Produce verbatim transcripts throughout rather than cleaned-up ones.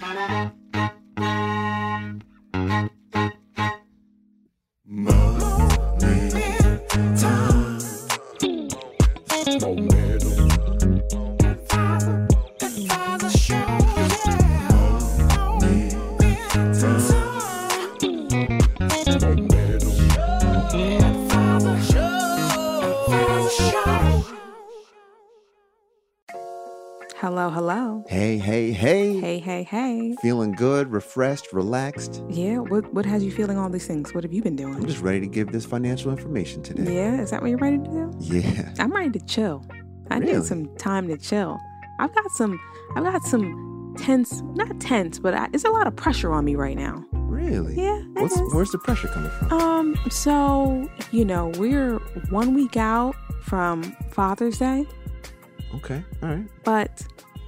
Hello, hello. Hey, hey, hey. Hey, hey, hey. Feeling good, refreshed, relaxed. Yeah, what what has you feeling all these things? What have you been doing? I'm just ready to give this financial information today. Yeah, is that what you're ready to do? Yeah. I'm ready to chill. I Really? need some time to chill. I've got some, I've got some tense, not tense, but I, it's a lot of pressure on me right now. Really? Yeah, it What's, is. Where's the pressure coming from? Um, so, you know, we're one week out from Father's Day, Okay, all right. but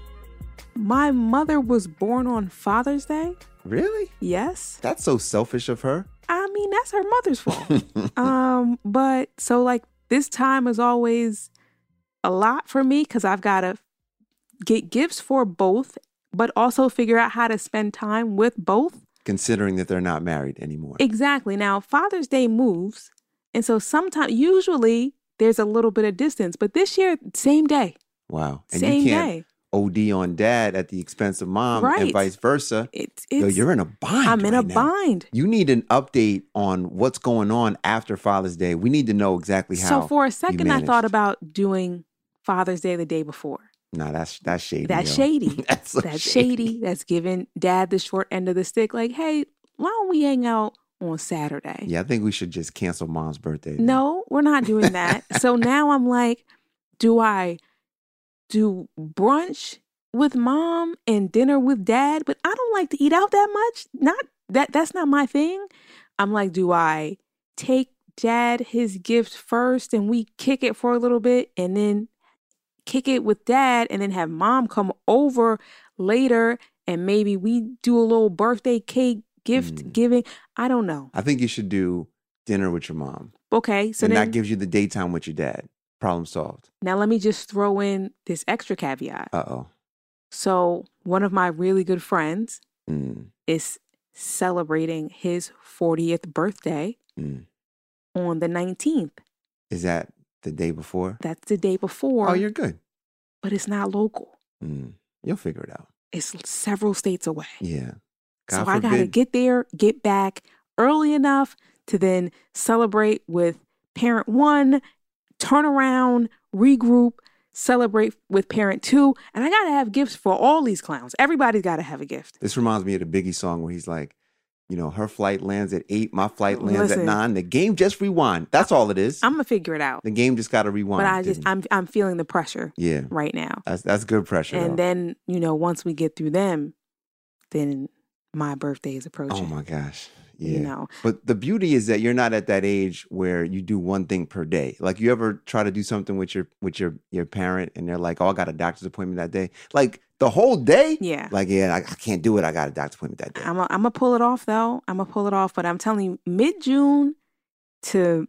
my mother was born on Father's Day. Really? Yes. That's so selfish of her. I mean, that's her mother's fault. um, but so like this time is always a lot for me because I've got to get gifts for both, but also figure out how to spend time with both. Considering that they're not married anymore. Exactly. Now, Father's Day moves. And so sometimes, usually there's a little bit of distance, but this year, same day. Wow. And Same you can't day. O D on dad at the expense of mom Right. and vice versa. It's, Yo, it's, you're in a bind I'm in right a now. bind. You need an update on what's going on after Father's Day. We need to know exactly how. So for a you second, I thought managed. about doing Father's Day the day before. Nah, that's that's shady. That's yo. shady. that's so That's shady. That's giving dad the short end of the stick. Like, hey, why don't we hang out on Saturday? Yeah, I think we should just cancel mom's birthday. then. No, we're not doing that. So now I'm like, do I do brunch with mom and dinner with dad? But I don't like to eat out that much. Not that that's not my thing. I'm like, do I take dad his gift first and we kick it for a little bit and then kick it with dad and then have mom come over later and maybe we do a little birthday cake gift Mm. giving? I don't know. I think you should do dinner with your mom. Okay, so and then that gives you the daytime with your dad. Problem solved. now let me just throw in this extra caveat. Uh-oh. So one of my really good friends Mm, is celebrating his fortieth birthday mm. on the nineteenth. Is that the day before? That's the day before, Oh, you're good. but it's not local. Mm, you'll figure it out. It's several states away. Yeah. So God I got to forbid. get there, get back early enough to then celebrate with parent one, turn around, regroup, celebrate with parent two. And I got to have gifts for all these clowns. Everybody's got to have a gift. This reminds me of the Biggie song where he's like, you know, her flight lands at eight, my flight lands Listen. at nine. The game just rewind. That's all it is. I'm going to figure it out. the game just got to rewind. But I just, didn't I'm, I'm feeling the pressure it? yeah, right now. that's that's good pressure. And though. then, you know, once we get through them, then my birthday is approaching. oh my gosh, yeah. You know, But the beauty is that you're not at that age where you do one thing per day. Like you ever try to do something with your with your your parent and they're like, "Oh, I got a doctor's appointment that day." Like the whole day. yeah. Like, yeah, I, I can't do it. I got a doctor's appointment that day. I'm going to pull it off, though. I'm going to pull it off. But I'm telling you, mid-June to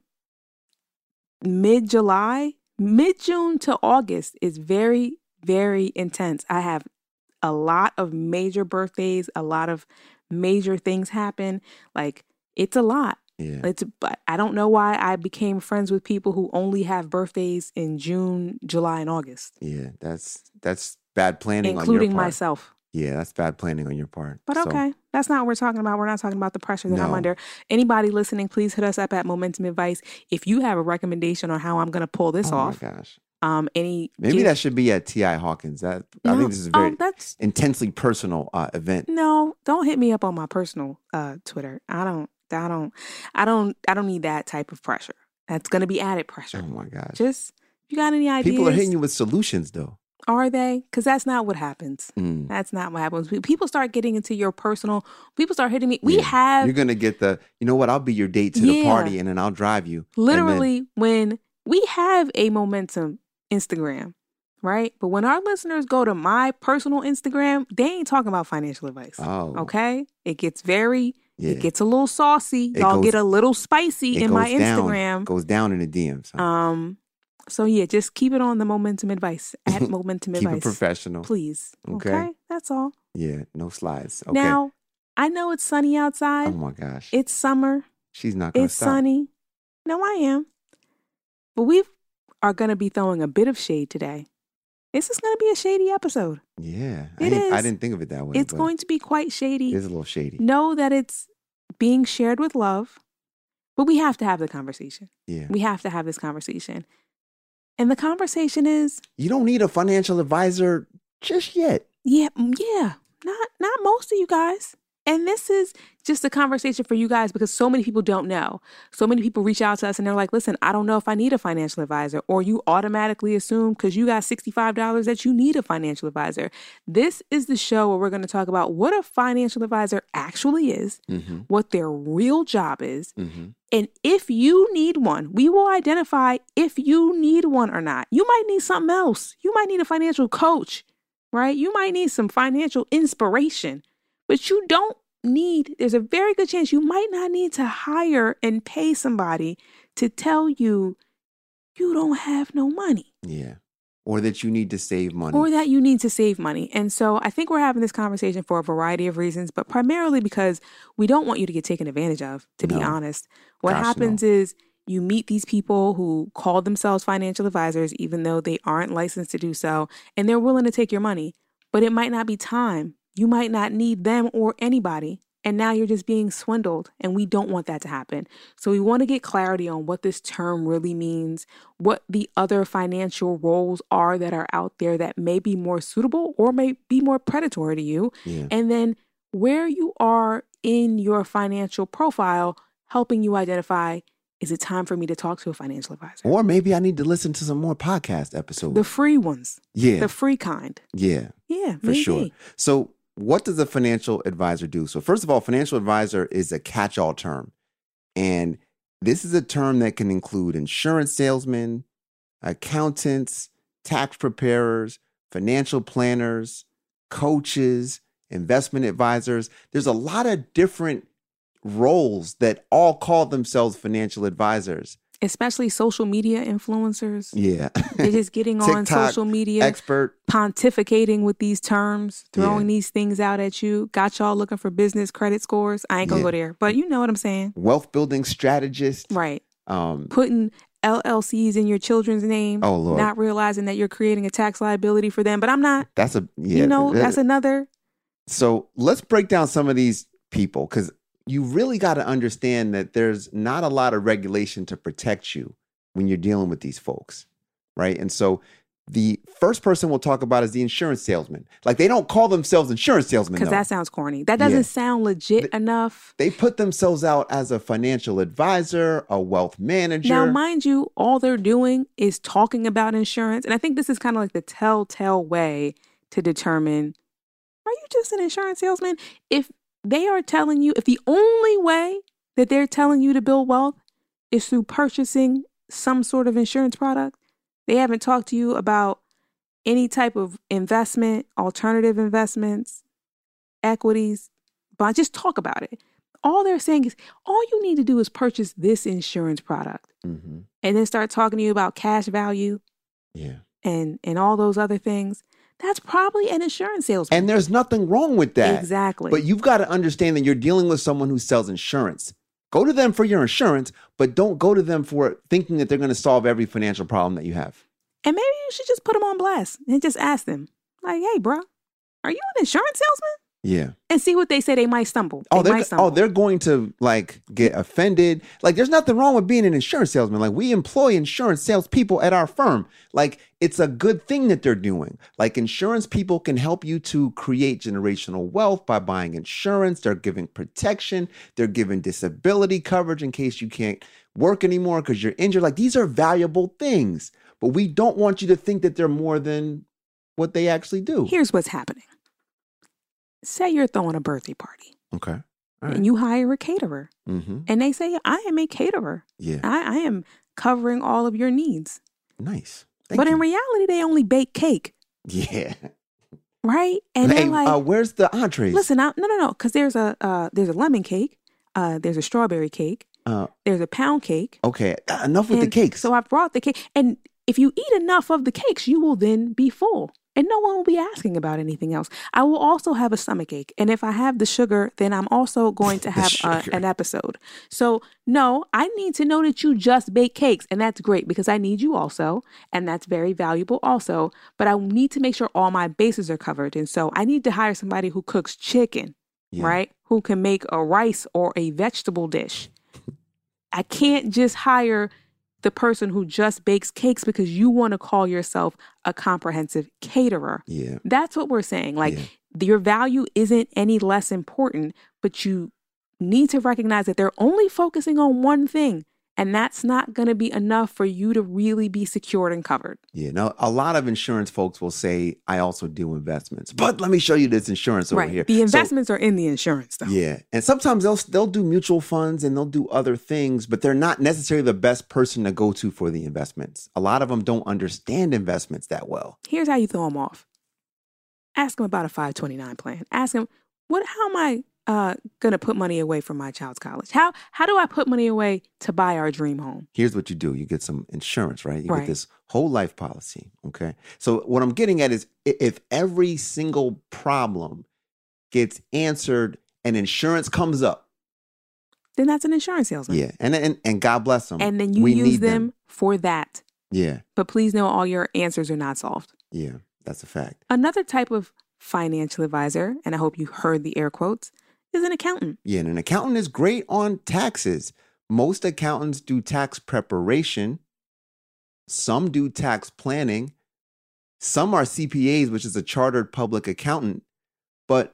mid-July, mid-June to August is very, very intense. I have a lot of major birthdays, a lot of major things happen. Like, it's a lot. yeah. It's, but I don't know why I became friends with people who only have birthdays in June, July, and August, Yeah, that's that's bad planning on including your part. myself. Yeah, that's bad planning on your part. But So, okay, that's not what we're talking about. We're not talking about the pressure that I'm No. under. Anybody listening, please hit us up at Momentum Advice. If you have a recommendation on how I'm going to pull this oh off, my gosh. um, any Maybe gift- that should be at T I Hawkins. That I No. think this is a very Oh, that's intensely personal uh, event. no. Don't hit me up on my personal uh, Twitter. I don't. I don't. I don't. I don't need that type of pressure. That's going to be added pressure. Oh my gosh. Just you got any ideas? People are hitting you with solutions though. Are they? Because that's not what happens. Mm. That's not what happens. People start getting into your personal. People start hitting me. We Yeah. have You're gonna get the, you know what, I'll be your date to Yeah. the party and then I'll drive you. And then- literally when we have a Momentum Instagram, right? But when our listeners go to my personal Instagram, they ain't talking about financial advice. oh, Okay? It gets very, yeah. it gets a little saucy. It Y'all goes- get a little spicy It in my goes down- Instagram. goes down in the D Ms. huh? Um, so yeah, just keep it on the Momentum Advice at Momentum Keep Advice. it professional. Please. Okay. Okay. That's all. Yeah, no slides. Okay. Now, I know it's sunny outside. Oh my gosh. It's summer. She's not going to It's stop. sunny. No, I am. But we are going to be throwing a bit of shade today. This is going to be a shady episode. Yeah. It I didn't, is. I didn't think of it that way. It's going to be quite shady. It is a little shady. Know that it's being shared with love, but we have to have the conversation. Yeah. We have to have this conversation. And the conversation is... You don't need a financial advisor just yet. Yeah, yeah. Not not most of you guys. And this is just a conversation for you guys because so many people don't know. So many people reach out to us and they're like, listen, I don't know if I need a financial advisor. Or you automatically assume because you got sixty-five dollars that you need a financial advisor. This is the show where we're going to talk about what a financial advisor actually is, Mm-hmm. what their real job is. Mm-hmm. And if you need one, we will identify if you need one or not. You might need something else. You might need a financial coach, right? You might need some financial inspiration, but you don't need, there's a very good chance you might not need to hire and pay somebody to tell you you don't have no money. Yeah. Or that you need to save money. Or that you need to save money. And so I think we're having this conversation for a variety of reasons, but primarily because we don't want you to get taken advantage of, to be No. honest. What Gosh, happens no. is you meet these people who call themselves financial advisors, even though they aren't licensed to do so, and they're willing to take your money, but it might not be time. You might not need them or anybody. And now you're just being swindled, and we don't want that to happen. So we want to get clarity on what this term really means, what the other financial roles are that are out there that may be more suitable or may be more predatory to you. Yeah. And then where you are in your financial profile, helping you identify, is it time for me to talk to a financial advisor? Or maybe I need to listen to some more podcast episodes. The free ones, yeah. the free kind. yeah. Yeah, For maybe. sure. So what does a financial advisor do? So first of all, financial advisor is a catch-all term. And this is a term that can include insurance salesmen, accountants, tax preparers, financial planners, coaches, investment advisors. There's a lot of different roles that all call themselves financial advisors. Especially social media influencers. Yeah. They're just getting on TikTok social media, expert. pontificating with these terms, throwing Yeah. these things out at you. Got y'all looking for business credit scores. I ain't gonna Yeah. go there, but you know what I'm saying. Wealth building strategist. Right. Um, Putting L L Cs in your children's name, oh, Lord. not realizing that you're creating a tax liability for them. But I'm not, That's a, yeah. you know, that- that's another. So let's break down some of these people because you really got to understand that there's not a lot of regulation to protect you when you're dealing with these folks, right? And so the first person we'll talk about is the insurance salesman. Like they don't call themselves insurance salesmen, Because though. that sounds corny. That doesn't Yeah. sound legit enough. They put themselves out as a financial advisor, a wealth manager. Now, mind you, all they're doing is talking about insurance. And I think this is kind of like the telltale way to determine, are you just an insurance salesman? If they are telling you, if the only way that they're telling you to build wealth is through purchasing some sort of insurance product, they haven't talked to you about any type of investment, alternative investments, equities, bonds. Just talk about it. All they're saying is, all you need to do is purchase this insurance product. Mm-hmm. And then start talking to you about cash value Yeah. and, and all those other things. That's probably an insurance salesman. And there's nothing wrong with that. Exactly. But you've got to understand that you're dealing with someone who sells insurance. Go to them for your insurance, but don't go to them for thinking that they're going to solve every financial problem that you have. And maybe you should just put them on blast and just ask them, like, hey, bro, are you an insurance salesman? Yeah. And see what they say. They might stumble. Oh, they they're might stumble. oh, they're going to like get offended. Like, there's nothing wrong with being an insurance salesman. Like, we employ insurance salespeople at our firm. Like, it's a good thing that they're doing. Like, insurance people can help you to create generational wealth by buying insurance. They're giving protection. They're giving disability coverage in case you can't work anymore because you're injured. Like, these are valuable things. But we don't want you to think that they're more than what they actually do. Here's what's happening. Say you're throwing a birthday party Okay. All right. and you hire a caterer Mm-hmm. and they say, I am a caterer. Yeah. I, I am covering all of your needs. Nice. Thank but you. in reality, they only bake cake, Yeah. right? And Hey, they're like, uh, where's the entrees? listen, I, no, no, no, because there's a uh, there's a lemon cake, uh, there's a strawberry cake, Uh, there's a pound cake. okay. uh, Enough with the and cakes. So I brought the cake, and if you eat enough of the cakes, you will then be full. And no one will be asking about anything else. I will also have a stomach ache. And if I have the sugar, then I'm also going to have a, an episode. So no, I need to know that you just bake cakes. And that's great because I need you also. And that's very valuable also. But I need to make sure all my bases are covered. And so I need to hire somebody who cooks chicken, yeah. right? Who can make a rice or a vegetable dish. I can't just hire the person who just bakes cakes because you want to call yourself a comprehensive caterer. Yeah. That's what we're saying. Like yeah. your value isn't any less important, but you need to recognize that they're only focusing on one thing. And that's not going to be enough for you to really be secured and covered. Yeah. Now, a lot of insurance folks will say, I also do investments. But let me show you this insurance over right. here. The investments so, are in the insurance, though. Yeah. And sometimes they'll they'll do mutual funds and they'll do other things, but they're not necessarily the best person to go to for the investments. A lot of them don't understand investments that well. Here's how you throw them off. Ask them about a five twenty-nine plan. Ask them, what? how am I uh, going to put money away for my child's college? How how do I put money away to buy our dream home? Here's what you do. You get some insurance, right? You right. get this whole life policy, okay? So what I'm getting at is if every single problem gets answered and insurance comes up, then that's an insurance salesman. Yeah, and and, and God bless them. And then you we use them, them for that. Yeah. But please know all your answers are not solved. Yeah, that's a fact. Another type of financial advisor, and I hope you heard the air quotes, is an accountant. Yeah, and an accountant is great on taxes. Most accountants do tax preparation. Some do tax planning. Some are C P As, which is a chartered public accountant. But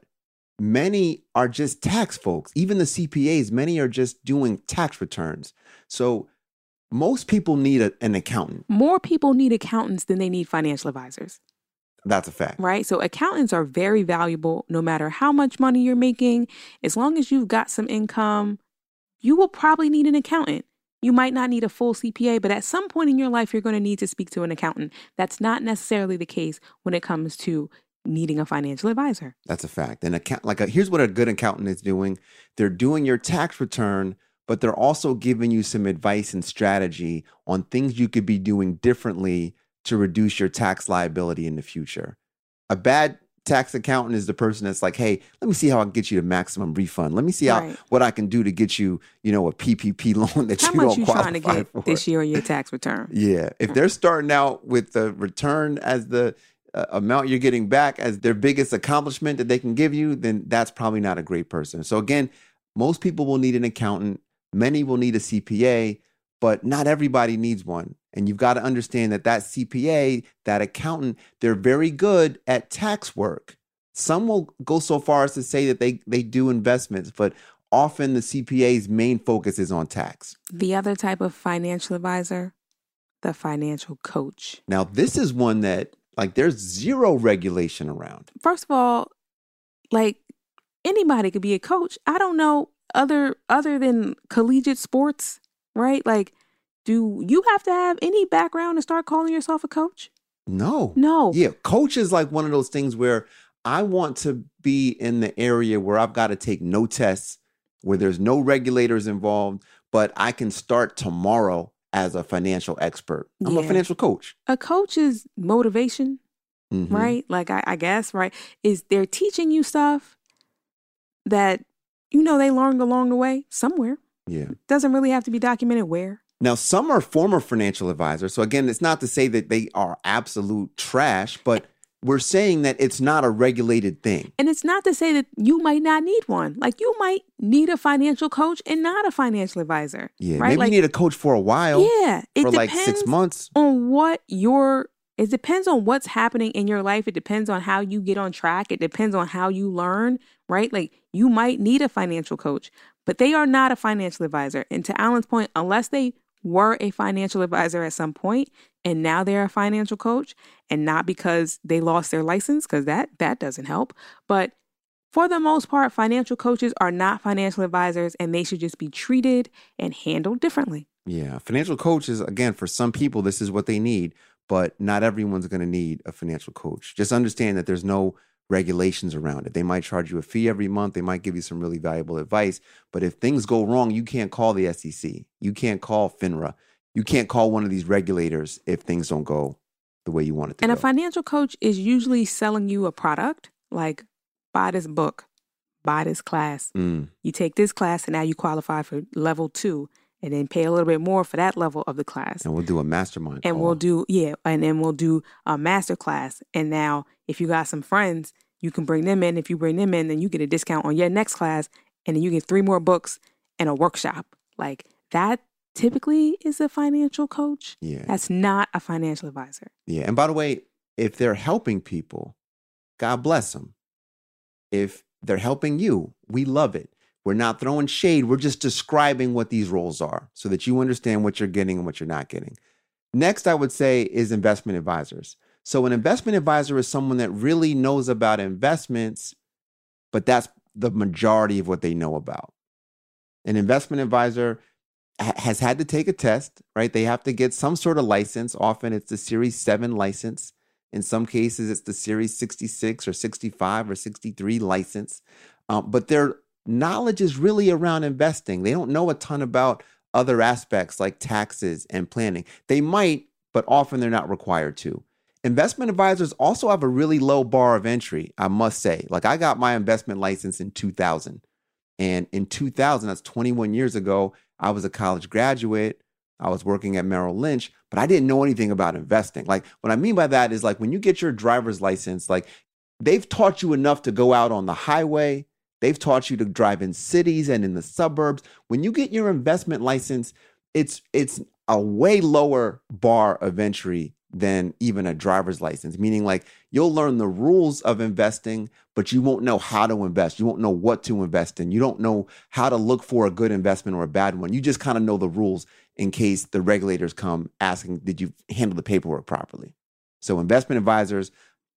many are just tax folks. Even the C P As, many are just doing tax returns. So most people need a, an accountant. More people need accountants than they need financial advisors. That's a fact. Right? So accountants are very valuable no matter how much money you're making. As long as you've got some income, you will probably need an accountant. You might not need a full C P A, but at some point in your life, you're going to need to speak to an accountant. That's not necessarily the case when it comes to needing a financial advisor. That's a fact. And account, like a, here's what a good accountant is doing. They're doing your tax return, but they're also giving you some advice and strategy on things you could be doing differently to reduce your tax liability in the future. A bad tax accountant is the person that's like, hey, let me see how I can get you the maximum refund. Let me see how right. what I can do to get you, you know, a P P P loan that how you don't you qualify trying to get for. This year on your tax return. Yeah. If they're starting out with the return as the uh, amount you're getting back as their biggest accomplishment that they can give you, then that's probably not a great person. So again, most people will need an accountant. Many will need a C P A, but not everybody needs one. And you've got to understand that that C P A, that accountant, they're very good at tax work. Some will go so far as to say that they, they do investments, but often the C P A's main focus is on tax. The other type of financial advisor, the financial coach. Now, this is one that, like, there's zero regulation around. First of all, like, anybody could be a coach. I don't know other other than collegiate sports, right? Like, do you have to have any background to start calling yourself a coach? No. No. Yeah, coach is like one of those things where I want to be in the area where I've got to take no tests, where there's no regulators involved, but I can start tomorrow as a financial expert. I'm yeah. a financial coach. A coach is motivation, mm-hmm. right? Like, I, I guess, right? Is they're teaching you stuff that, you know, they learned along the way somewhere. Yeah. Doesn't really have to be documented where. Now, some are former financial advisors. So again, it's not to say that they are absolute trash, but we're saying that it's not a regulated thing. And it's not to say that you might not need one. Like, you might need a financial coach and not a financial advisor. Yeah, right? maybe like, you need a coach for a while. Yeah. It for depends like six months. on what your, it depends on what's happening in your life. It depends on how you get on track. It depends on how you learn, right? Like, you might need a financial coach, but they are not a financial advisor. And to Alan's point, unless they were a financial advisor at some point and now they're a financial coach, and not because they lost their license, because that that doesn't help. But for the most part, financial coaches are not financial advisors, and they should just be treated and handled differently. Yeah. Financial coaches, again, for some people, this is what they need, but not everyone's going to need a financial coach. Just understand that there's no regulations around it. They might charge you a fee every month. They might give you some really valuable advice. But if things go wrong, you can't call the S E C. You can't call FINRA. You can't call one of these regulators if things don't go the way you want it to and go. And a financial coach is usually selling you a product, like buy this book, buy this class. Mm. You take this class and now you qualify for level two, and then pay a little bit more for that level of the class. And we'll do a mastermind And call. we'll do, yeah, and then we'll do a master class. And now if you got some friends, you can bring them in. If you bring them in, then you get a discount on your next class, and then you get three more books and a workshop. Like that typically is a financial coach. Yeah. That's not a financial advisor. Yeah. And by the way, if they're helping people, God bless them. If they're helping you, we love it. We're not throwing shade. We're just describing what these roles are so that you understand what you're getting and what you're not getting. Next, I would say is investment advisors. So an investment advisor is someone that really knows about investments, but that's the majority of what they know about. An investment advisor ha- has had to take a test, right? They have to get some sort of license. Often it's the Series seven license. In some cases, it's the Series sixty-six or sixty-five or sixty-three license. Um, but their knowledge is really around investing. They don't know a ton about other aspects like taxes and planning. They might, but often they're not required to. Investment advisors also have a really low bar of entry, I must say. Like I got my investment license in two thousand. And in two thousand, that's twenty-one years ago, I was a college graduate. I was working at Merrill Lynch, but I didn't know anything about investing. Like what I mean by that is like when you get your driver's license, like they've taught you enough to go out on the highway. They've taught you to drive in cities and in the suburbs. When you get your investment license, it's it's a way lower bar of entry than even a driver's license, meaning like you'll learn the rules of investing, but you won't know how to invest. You won't know what to invest in. You don't know how to look for a good investment or a bad one. You just kind of know the rules in case the regulators come asking, did you handle the paperwork properly? So investment advisors,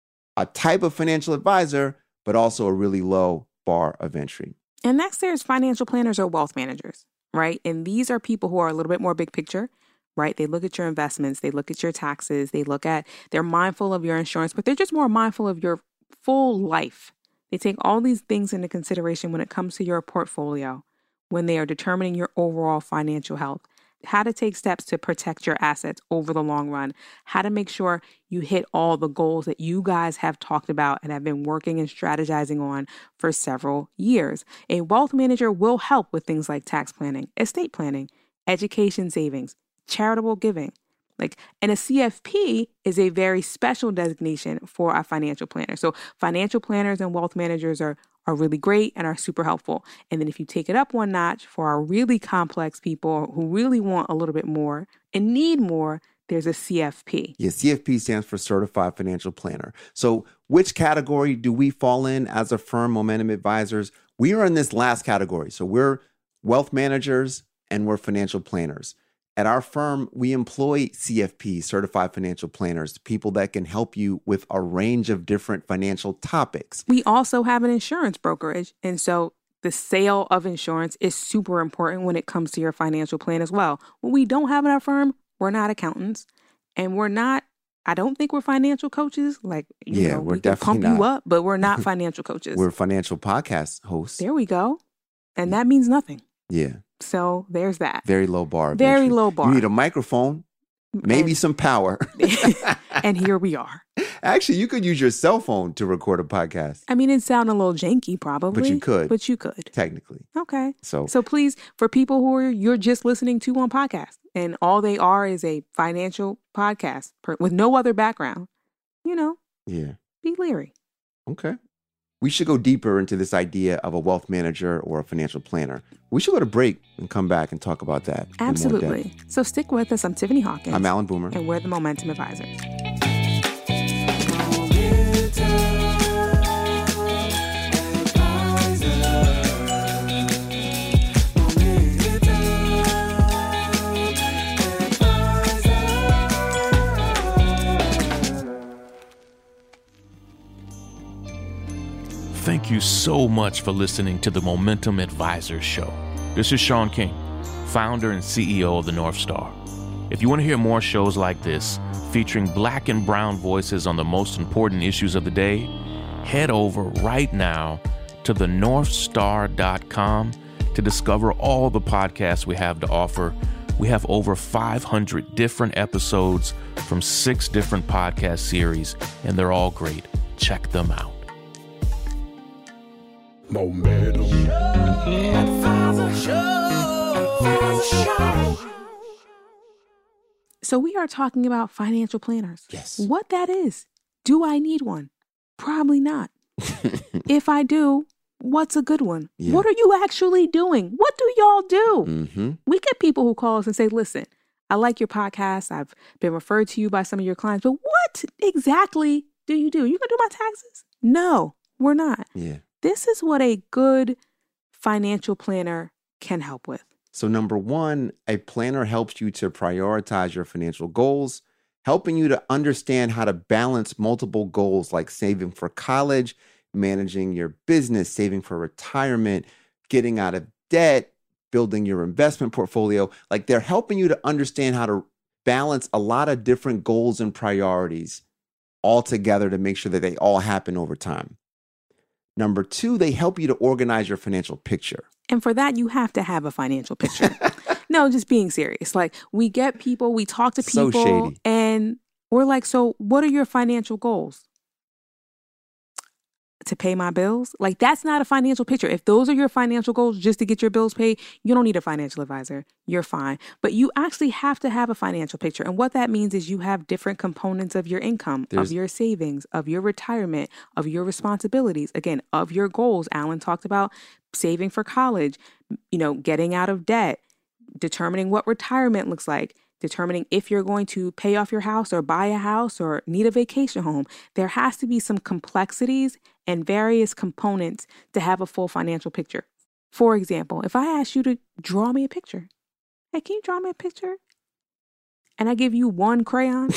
a type of financial advisor, but also a really low bar of entry. And next there's financial planners or wealth managers, right? And these are people who are a little bit more big picture, right? They look at your investments, they look at your taxes, they look at, they're mindful of your insurance, but they're just more mindful of your full life. They take all these things into consideration when it comes to your portfolio, when they are determining your overall financial health, how to take steps to protect your assets over the long run, how to make sure you hit all the goals that you guys have talked about and have been working and strategizing on for several years. A wealth manager will help with things like tax planning, estate planning, education savings, charitable giving. Like, and a C F P is a very special designation for a financial planner. So financial planners and wealth managers are are really great and are super helpful. And then if you take it up one notch for our really complex people who really want a little bit more and need more, there's a C F P. Yeah, C F P stands for Certified Financial Planner. So which category do we fall in as a firm, Momentum Advisors? We are in this last category. So we're wealth managers and we're financial planners. At our firm, we employ C F P, Certified Financial Planners, people that can help you with a range of different financial topics. We also have an insurance brokerage. And so the sale of insurance is super important when it comes to your financial plan as well. What we don't have in our firm, we're not accountants, and we're not, I don't think we're financial coaches. Like, you yeah, know, we're we can definitely pump not. you up, but we're not financial coaches. We're financial podcast hosts. There we go. And that means nothing. Yeah. So there's that. Very low bar. Very entry. low bar. You need a microphone, maybe and, some power. And here we are. Actually, you could use your cell phone to record a podcast. I mean, it sounds a little janky probably. But you could. But you could. Technically. Okay. So, so please, for people who are you're just listening to on podcast and all they are is a financial podcast per, with no other background, you know, yeah, be leery. Okay. We should go deeper into this idea of a wealth manager or a financial planner. We should go to break and come back and talk about that. Absolutely. So stick with us. I'm Tiffany Hawkins. I'm Alan Boomer. And we're the Momentum Advisors. Thank you so much for listening to the Momentum Advisors Show. This is Sean King, founder and C E O of the North Star. If you want to hear more shows like this, featuring black and brown voices on the most important issues of the day, head over right now to the north star dot com to discover all the podcasts we have to offer We have over five hundred different episodes from six different podcast series, and they're all great. Check them out. Momentum. So we are talking about financial planners. Yes. What that is. Do I need one? Probably not. If I do, what's a good one? Yeah. What are you actually doing? What do y'all do? Mm-hmm. We get people who call us and say, listen, I like your podcast. I've been referred to you by some of your clients, but what exactly do you do? You gonna do my taxes? No, we're not. Yeah. This is what a good financial planner can help with. So number one, a planner helps you to prioritize your financial goals, helping you to understand how to balance multiple goals like saving for college, managing your business, saving for retirement, getting out of debt, building your investment portfolio. Like they're helping you to understand how to balance a lot of different goals and priorities all together to make sure that they all happen over time. Number two, they help you to organize your financial picture. And for that, you have to have a financial picture. No, just being serious. Like we get people, we talk to So people shady. and we're like, so what are your financial goals? To pay my bills? Like that's not a financial picture. If those are your financial goals just to get your bills paid, you don't need a financial advisor. You're fine. But you actually have to have a financial picture. And what that means is you have different components of your income, There's- of your savings, of your retirement, of your responsibilities, again, of your goals. Alan talked about saving for college, you know, getting out of debt, determining what retirement looks like, determining if you're going to pay off your house or buy a house or need a vacation home. There has to be some complexities and various components to have a full financial picture. For example, if I ask you to draw me a picture, hey, can you draw me a picture? And I give you one crayon,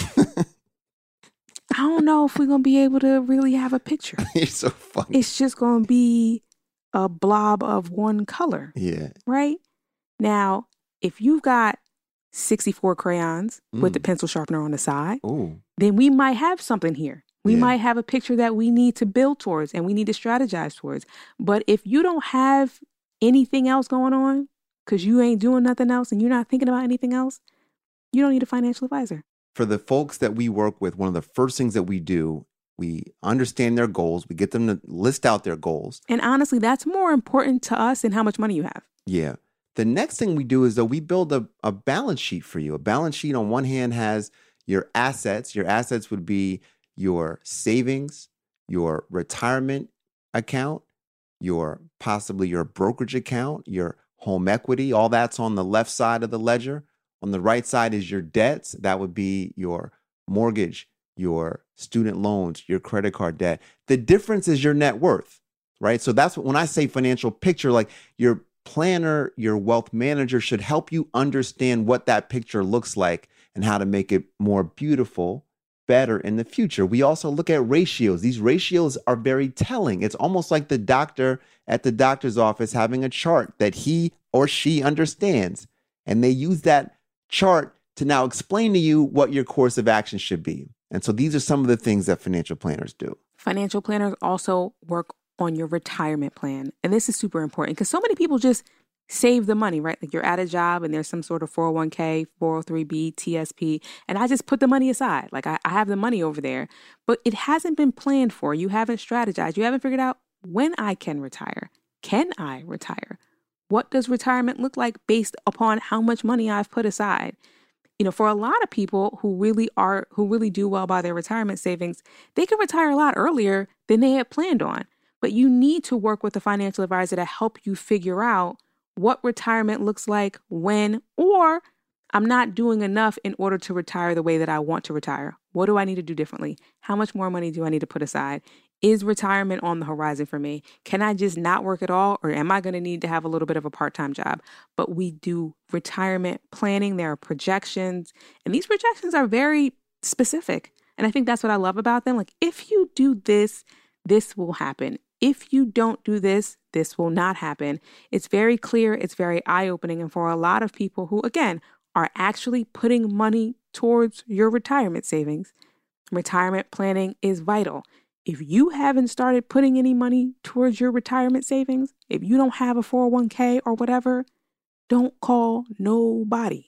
I don't know if we're going to be able to really have a picture. You're so funny. It's just going to be a blob of one color, Yeah. right? Now, if you've got sixty-four crayons with the Mm. pencil sharpener on the side, Oh, then we might have something here. We Yeah. might have a picture that we need to build towards and we need to strategize towards. But if you don't have anything else going on because you ain't doing nothing else and you're not thinking about anything else, you don't need a financial advisor. for the folks that we work with, one of the first things that we do, we understand their goals. We get them to list out their goals. And honestly, that's more important to us than how much money you have. Yeah. The next thing we do is though we build a, a balance sheet for you. A balance sheet on one hand has your assets. Your assets would be your savings, your retirement account, your possibly your brokerage account, your home equity. All that's on the left side of the ledger. On the right side is your debts. That would be your mortgage, your student loans, your credit card debt. The difference is your net worth, right? So that's what, when I say financial picture, like your planner, your wealth manager should help you understand what that picture looks like and how to make it more beautiful, better in the future. We also look at ratios. These ratios are very telling. It's almost like the doctor at the doctor's office having a chart that he or she understands. And they use that chart to now explain to you what your course of action should be. And so these are some of the things that financial planners do. Financial planners also work on your retirement plan. And this is super important because so many people just save the money, right? Like you're at a job and there's some sort of four oh one k, four oh three b, T S P, and I just put the money aside. Like I, I have the money over there, but it hasn't been planned for. You haven't strategized. You haven't figured out when I can retire. Can I retire? What does retirement look like based upon how much money I've put aside? You know, for a lot of people who really are, who really do well by their retirement savings, they can retire a lot earlier than they had planned on. But you need to work with a financial advisor to help you figure out what retirement looks like, when, or I'm not doing enough in order to retire the way that I want to retire. What do I need to do differently? How much more money do I need to put aside? Is retirement on the horizon for me? Can I just not work at all? Or am I going to need to have a little bit of a part-time job? But we do retirement planning. There are projections, and these projections are very specific. And I think that's what I love about them. Like, if you do this, this will happen. If you don't do this, this will not happen. It's very clear. It's very eye-opening. And for a lot of people who, again, are actually putting money towards your retirement savings, retirement planning is vital. If you haven't started putting any money towards your retirement savings, if you don't have a four oh one k or whatever, don't call nobody.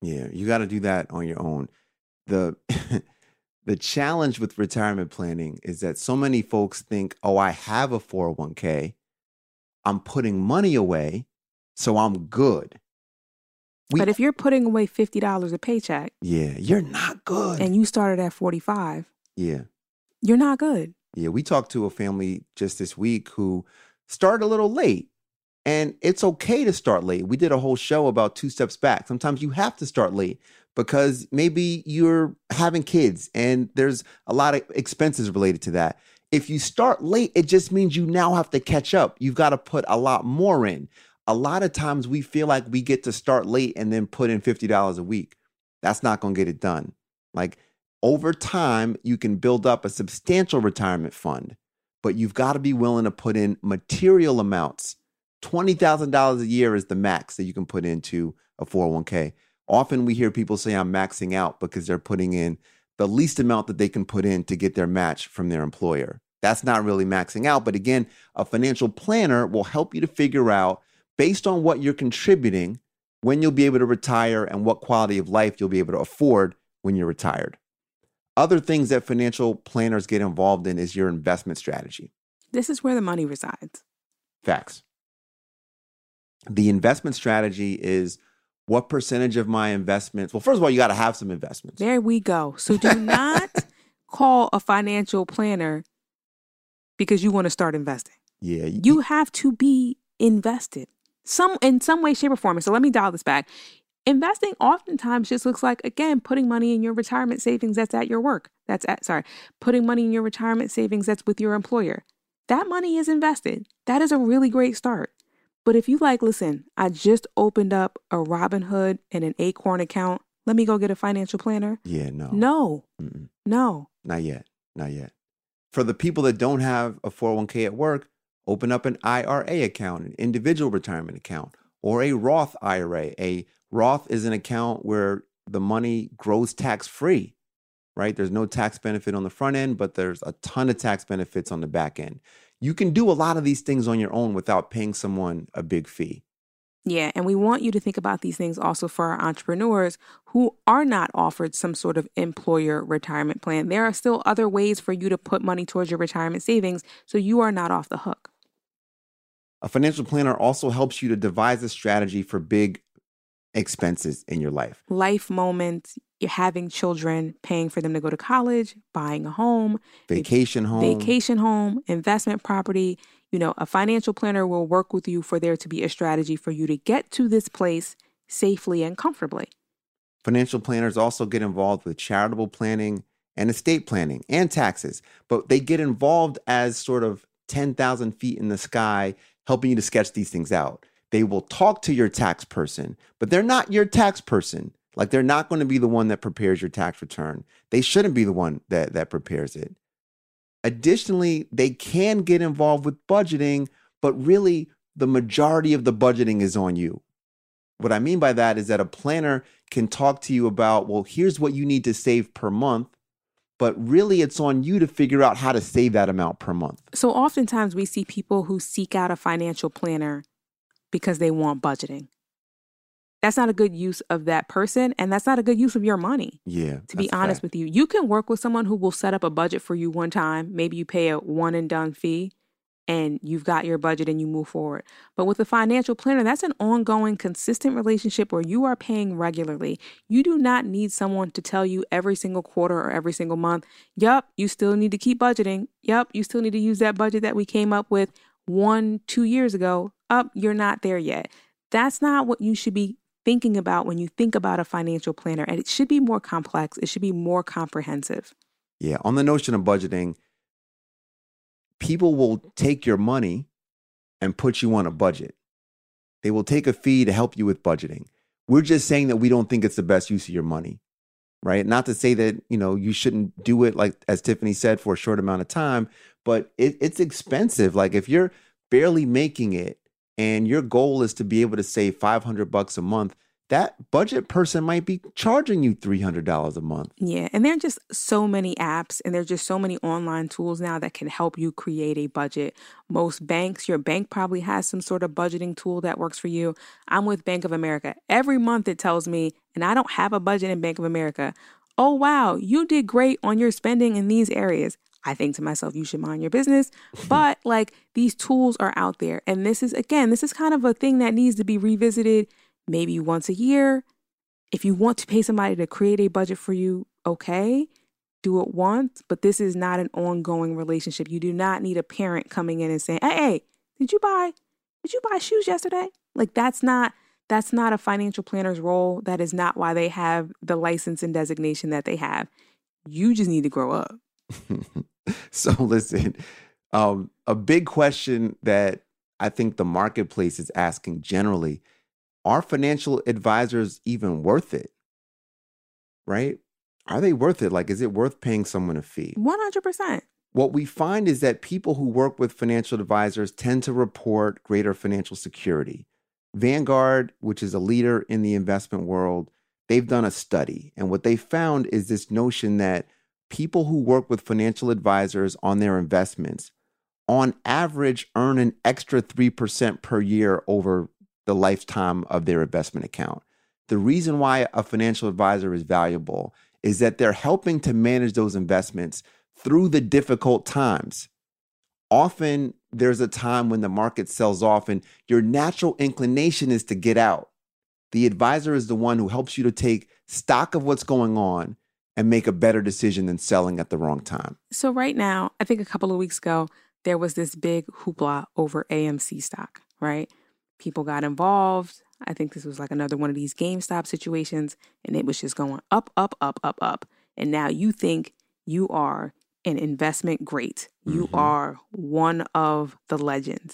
Yeah, you got to do that on your own. The the challenge with retirement planning is that so many folks think, oh, I have a four oh one k. I'm putting money away, so I'm good. We, but if you're putting away fifty dollars a paycheck. Yeah, you're not good. And you started at forty-five. Yeah. You're not good. Yeah, we talked to a family just this week who started a little late. And it's okay to start late. We did a whole show about two steps back. Sometimes you have to start late because maybe you're having kids and there's a lot of expenses related to that. If you start late, it just means you now have to catch up. You've got to put a lot more in. A lot of times we feel like we get to start late and then put in fifty dollars a week. That's not going to get it done. Like over time, you can build up a substantial retirement fund, but you've got to be willing to put in material amounts. twenty thousand dollars a year is the max that you can put into a four oh one k. Often we hear people say I'm maxing out because they're putting in the least amount that they can put in to get their match from their employer. That's not really maxing out. But again, a financial planner will help you to figure out, based on what you're contributing, when you'll be able to retire and what quality of life you'll be able to afford when you're retired. Other things that financial planners get involved in is your investment strategy. This is where the money resides. Facts. The investment strategy is what percentage of my investments. Well, first of all, you got to have some investments. There we go. So do not call a financial planner because you want to start investing. Yeah. You, you have to be invested some in some way, shape, or form. So let me dial this back. Investing oftentimes just looks like, again, putting money in your retirement savings that's at your work. That's at, sorry, putting money in your retirement savings that's with your employer. That money is invested. That is a really great start. But if you like, listen, I just opened up a Robinhood and an Acorn account. Let me go get a financial planner. Yeah, no. No. Mm-mm. No. Not yet. Not yet. For the people that don't have a four oh one k at work, open up an I R A account, an individual retirement account, or a Roth I R A. A Roth is an account where the money grows tax-free, right? There's no tax benefit on the front end, but there's a ton of tax benefits on the back end. You can do a lot of these things on your own without paying someone a big fee. Yeah, and we want you to think about these things also for our entrepreneurs who are not offered some sort of employer retirement plan. There are still other ways for you to put money towards your retirement savings so you are not off the hook. A financial planner also helps you to devise a strategy for big expenses in your life. Life moments, you're having children, paying for them to go to college, buying a home, vacation home, vacation home, investment property. You know, a financial planner will work with you for there to be a strategy for you to get to this place safely and comfortably. Financial planners also get involved with charitable planning and estate planning and taxes, but they get involved as sort of ten thousand feet in the sky, helping you to sketch these things out. They will talk to your tax person, but they're not your tax person. Like they're not going to be the one that prepares your tax return. They shouldn't be the one that, that prepares it. Additionally, they can get involved with budgeting, but really the majority of the budgeting is on you. What I mean by that is that a planner can talk to you about, well, here's what you need to save per month, but really it's on you to figure out how to save that amount per month. So oftentimes we see people who seek out a financial planner because they want budgeting. That's not a good use of that person, and that's not a good use of your money. Yeah. To be honest with you, you can work with someone who will set up a budget for you one time. Maybe you pay a one and done fee and you've got your budget and you move forward. But with a financial planner, that's an ongoing, consistent relationship where you are paying regularly. You do not need someone to tell you every single quarter or every single month, yup, you still need to keep budgeting. Yup, you still need to use that budget that we came up with one, two years ago. Up, you're not there yet. That's not what you should be thinking about when you think about a financial planner. And it should be more complex. It should be more comprehensive. Yeah. On the notion of budgeting, people will take your money and put you on a budget. They will take a fee to help you with budgeting. We're just saying that we don't think it's the best use of your money, right? Not to say that, you know, you shouldn't do it, like as Tiffany said, for a short amount of time, but it, it's expensive. Like if you're barely making it and your goal is to be able to save five hundred bucks a month, that budget person might be charging you three hundred dollars a month. Yeah. And there are just so many apps and there are just so many online tools now that can help you create a budget. Most banks, your bank probably has some sort of budgeting tool that works for you. I'm with Bank of America. Every month it tells me, and I don't have a budget in Bank of America, oh, wow, you did great on your spending in these areas. I think to myself, you should mind your business. But like these tools are out there. And this is, again, this is kind of a thing that needs to be revisited maybe once a year. If you want to pay somebody to create a budget for you, okay, do it once. But this is not an ongoing relationship. You do not need a parent coming in and saying, hey, hey, did you buy, did you buy shoes yesterday? Like that's not, that's not a financial planner's role. That is not why they have the license and designation that they have. You just need to grow up. So listen, um, a big question that I think the marketplace is asking generally, are financial advisors even worth it? Right? Are they worth it? Like, is it worth paying someone a fee? one hundred percent. What we find is that people who work with financial advisors tend to report greater financial security. Vanguard, which is a leader in the investment world, they've done a study. And what they found is this notion that people who work with financial advisors on their investments, on average, earn an extra three percent per year over the lifetime of their investment account. The reason why a financial advisor is valuable is that they're helping to manage those investments through the difficult times. Often there's a time when the market sells off and your natural inclination is to get out. The advisor is the one who helps you to take stock of what's going on and make a better decision than selling at the wrong time. So right now, I think a couple of weeks ago, there was this big hoopla over A M C stock, right? People got involved. I think this was like another one of these GameStop situations, and it was just going up, up, up, up, up. And now you think you are an investment great. You mm-hmm. are one of the legends.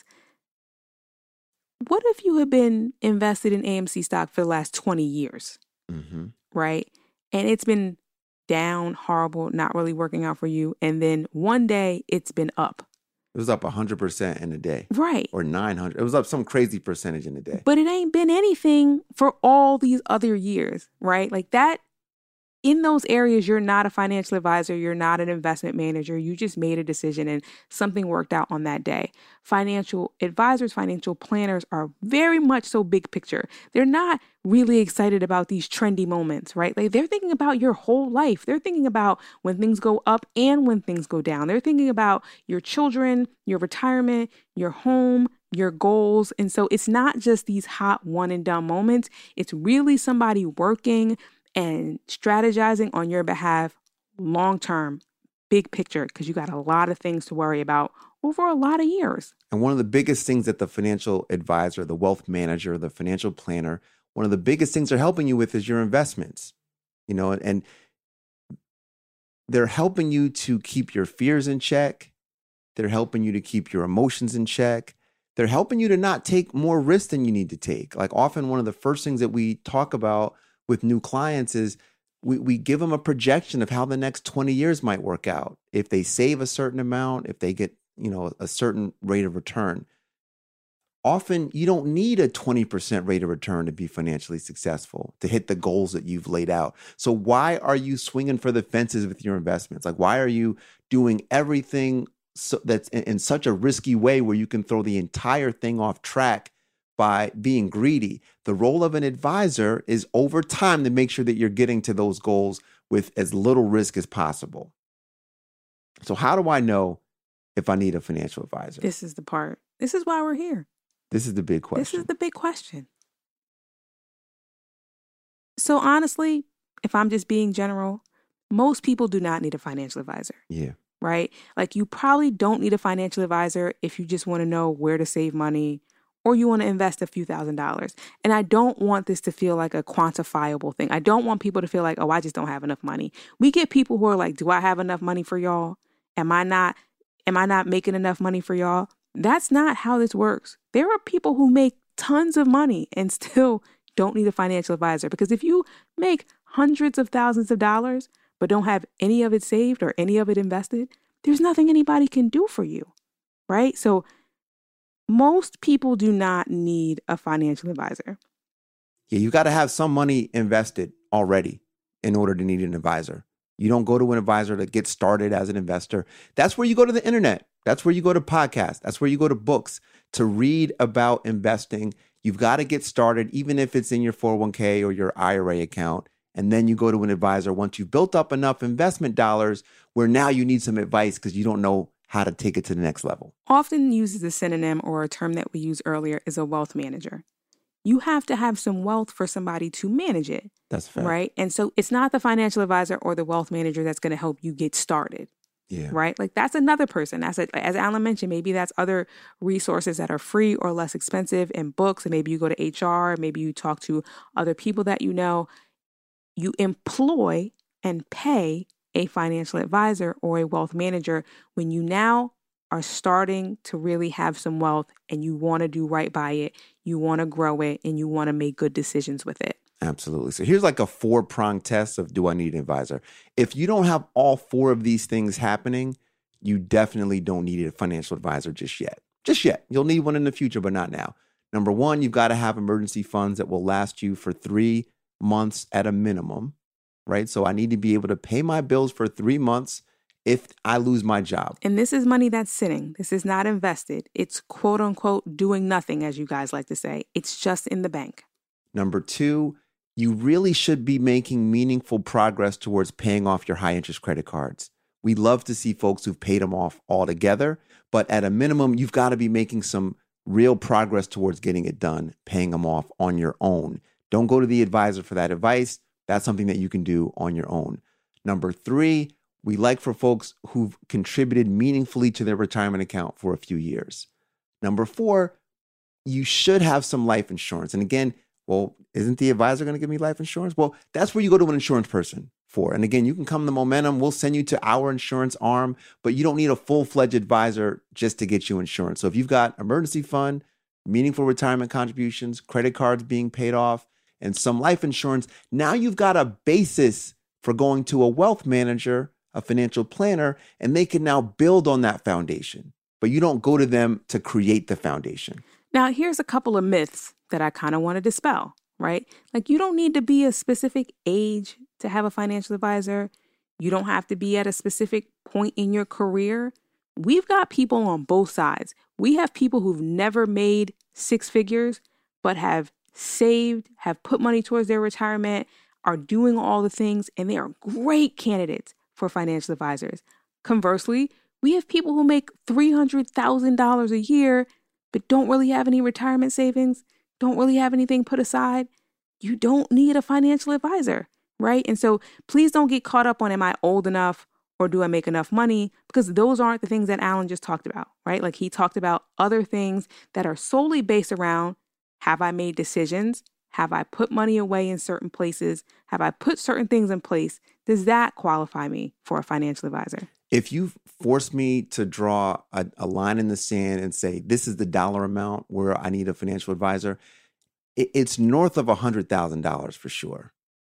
What if you had been invested in A M C stock for the last twenty years, mm-hmm. right? And it's been down, horrible, not really working out for you. And then one day it's been up. It was up one hundred percent in a day. Right. Or nine hundred. It was up some crazy percentage in a day. But it ain't been anything for all these other years, right? Like that, in those areas, you're not a financial advisor. You're not an investment manager. You just made a decision and something worked out on that day. Financial advisors, financial planners are very much so big picture. They're not really excited about these trendy moments, right? Like they're thinking about your whole life. They're thinking about when things go up and when things go down. They're thinking about your children, your retirement, your home, your goals. And so it's not just these hot one and done moments. It's really somebody working and strategizing on your behalf long-term, big picture, because you got a lot of things to worry about over a lot of years. And one of the biggest things that the financial advisor, the wealth manager, the financial planner, one of the biggest things they're helping you with is your investments. You know, and they're helping you to keep your fears in check. They're helping you to keep your emotions in check. They're helping you to not take more risk than you need to take. Like often one of the first things that we talk about with new clients is we, we give them a projection of how the next twenty years might work out. If they save a certain amount, if they get, you know, a certain rate of return. Often you don't need a twenty percent rate of return to be financially successful, to hit the goals that you've laid out. So why are you swinging for the fences with your investments? Like, why are you doing everything so that's in, in such a risky way where you can throw the entire thing off track by being greedy? The role of an advisor is over time to make sure that you're getting to those goals with as little risk as possible. So how do I know if I need a financial advisor? This is the part. This is why we're here. This is the big question. This is the big question. So honestly, if I'm just being general, most people do not need a financial advisor. Yeah. Right? Like you probably don't need a financial advisor if you just want to know where to save money or you want to invest a few thousand dollars. And I don't want this to feel like a quantifiable thing. I don't want people to feel like, oh, I just don't have enough money. We get people who are like, do I have enough money for y'all? Am I not, am I not making enough money for y'all? That's not how this works. There are people who make tons of money and still don't need a financial advisor. Because if you make hundreds of thousands of dollars, but don't have any of it saved or any of it invested, there's nothing anybody can do for you, right? So most people do not need a financial advisor. Yeah, you got to have some money invested already in order to need an advisor. You don't go to an advisor to get started as an investor. That's where you go to the internet. That's where you go to podcasts. That's where you go to books to read about investing. You've got to get started, even if it's in your four oh one k or your I R A account. And then you go to an advisor once you've built up enough investment dollars where now you need some advice because you don't know how to take it to the next level. Often used as a synonym or a term that we used earlier is a wealth manager. You have to have some wealth for somebody to manage it. That's fair. Right? And so it's not the financial advisor or the wealth manager that's going to help you get started. Yeah. Right? Like that's another person. That's a, as Alan mentioned, maybe that's other resources that are free or less expensive in books. And maybe you go to H R, maybe you talk to other people that you know. You employ and pay a financial advisor or a wealth manager when you now are starting to really have some wealth and you want to do right by it, you want to grow it, and you want to make good decisions with it. Absolutely. So here's like a four-pronged test of do I need an advisor? If you don't have all four of these things happening, you definitely don't need a financial advisor just yet. Just yet. You'll need one in the future, but not now. Number one, you've got to have emergency funds that will last you for three months at a minimum, right? So I need to be able to pay my bills for three months if I lose my job. And this is money that's sitting. This is not invested. It's quote unquote doing nothing, as you guys like to say. It's just in the bank. Number two, you really should be making meaningful progress towards paying off your high interest credit cards. We love to see folks who've paid them off altogether, but at a minimum, you've got to be making some real progress towards getting it done, paying them off on your own. Don't go to the advisor for that advice. That's something that you can do on your own. Number three, we like for folks who've contributed meaningfully to their retirement account for a few years. Number four, you should have some life insurance. And again, well, isn't the advisor going to give me life insurance? Well, that's where you go to an insurance person for. And again, you can come to Momentum. We'll send you to our insurance arm, but you don't need a full-fledged advisor just to get you insurance. So if you've got emergency fund, meaningful retirement contributions, credit cards being paid off, and some life insurance, now you've got a basis for going to a wealth manager, a financial planner, and they can now build on that foundation. But you don't go to them to create the foundation. Now, here's a couple of myths that I kind of want to dispel, right? Like you don't need to be a specific age to have a financial advisor. You don't have to be at a specific point in your career. We've got people on both sides. We have people who've never made six figures, but have saved, have put money towards their retirement, are doing all the things, and they are great candidates for financial advisors. Conversely, we have people who make three hundred thousand dollars a year, but don't really have any retirement savings, don't really have anything put aside. You don't need a financial advisor, right? And so please don't get caught up on, am I old enough or do I make enough money? Because those aren't the things that Alan just talked about, right? Like he talked about other things that are solely based around, have I made decisions? Have I put money away in certain places? Have I put certain things in place? Does that qualify me for a financial advisor? If you force me to draw a, a line in the sand and say, this is the dollar amount where I need a financial advisor, it, it's north of one hundred thousand dollars for sure.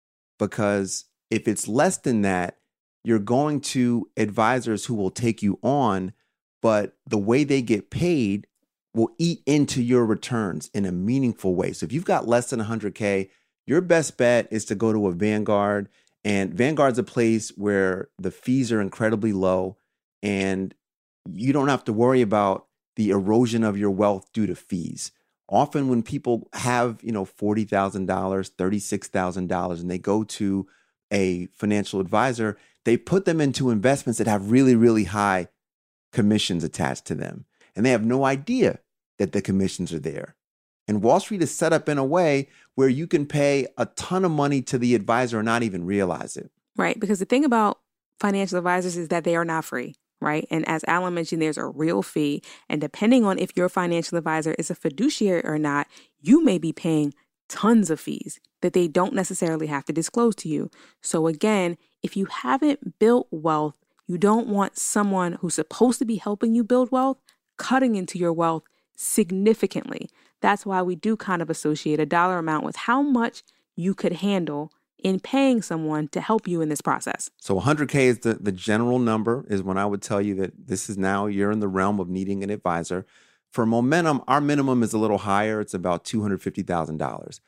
Because if it's less than that, you're going to advisors who will take you on, but the way they get paid will eat into your returns in a meaningful way. So if you've got less than one hundred K, your best bet is to go to a Vanguard. And Vanguard's a place where the fees are incredibly low and you don't have to worry about the erosion of your wealth due to fees. Often when people have, you know, forty thousand dollars, thirty-six thousand dollars, and they go to a financial advisor, they put them into investments that have really, really high commissions attached to them. And they have no idea that the commissions are there. And Wall Street is set up in a way where you can pay a ton of money to the advisor and not even realize it. Right. Because the thing about financial advisors is that they are not free. Right. And as Alan mentioned, there's a real fee. And depending on if your financial advisor is a fiduciary or not, you may be paying tons of fees that they don't necessarily have to disclose to you. So again, if you haven't built wealth, you don't want someone who's supposed to be helping you build wealth cutting into your wealth significantly. That's why we do kind of associate a dollar amount with how much you could handle in paying someone to help you in this process. So one hundred K is the, the general number, is when I would tell you that this is now, you're in the realm of needing an advisor. For Momentum, our minimum is a little higher. It's about two hundred fifty thousand dollars.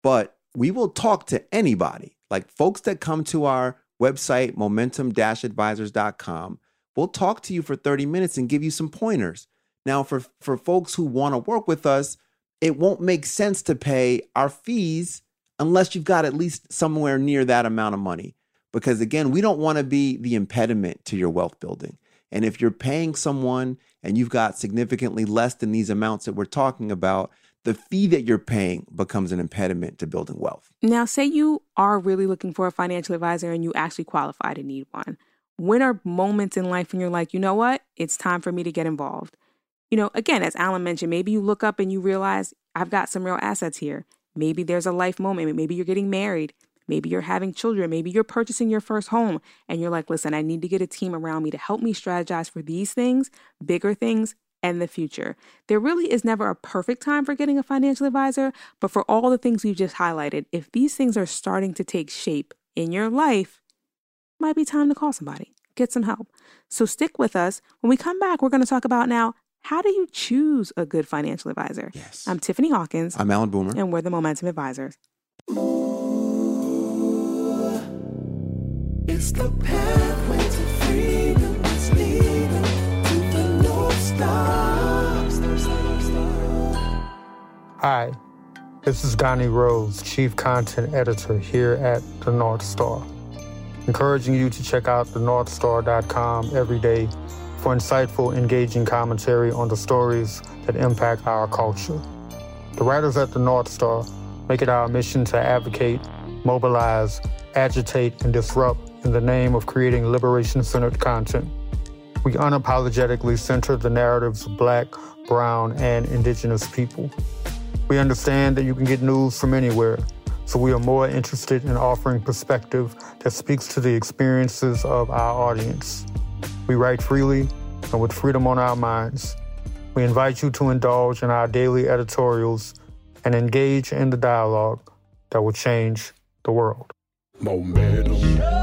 but we will talk to anybody, like folks that come to our website, momentum dash advisors dot com. We'll talk to you for thirty minutes and give you some pointers. Now, for, for folks who want to work with us, it won't make sense to pay our fees unless you've got at least somewhere near that amount of money. Because again, we don't want to be the impediment to your wealth building. And if you're paying someone and you've got significantly less than these amounts that we're talking about, the fee that you're paying becomes an impediment to building wealth. Now, say you are really looking for a financial advisor and you actually qualify to need one. When are moments in life when you're like, you know what? It's time for me to get involved. You know, again, as Alan mentioned, maybe you look up and you realize I've got some real assets here. Maybe there's a life moment. Maybe you're getting married. Maybe you're having children. Maybe you're purchasing your first home and you're like, listen, I need to get a team around me to help me strategize for these things, bigger things, and the future. There really is never a perfect time for getting a financial advisor, but for all the things we've just highlighted, if these things are starting to take shape in your life, it might be time to call somebody, get some help. So stick with us. When we come back, we're going to talk about now, how do you choose a good financial advisor? Yes. I'm Tiffany Hawkins. I'm Alan Boomer. And we're the Momentum Advisors. It's the pathway to freedom. It's leading to the North Star. Hi, this is Donnie Rose, Chief Content Editor here at The North Star. Encouraging you to check out the north star dot com every day for insightful, engaging commentary on the stories that impact our culture. The writers at The North Star make it our mission to advocate, mobilize, agitate, and disrupt in the name of creating liberation-centered content. We unapologetically center the narratives of Black, Brown, and Indigenous people. We understand that you can get news from anywhere, so we are more interested in offering perspective that speaks to the experiences of our audience. We write freely and with freedom on our minds. We invite you to indulge in our daily editorials and engage in the dialogue that will change the world. Momentum.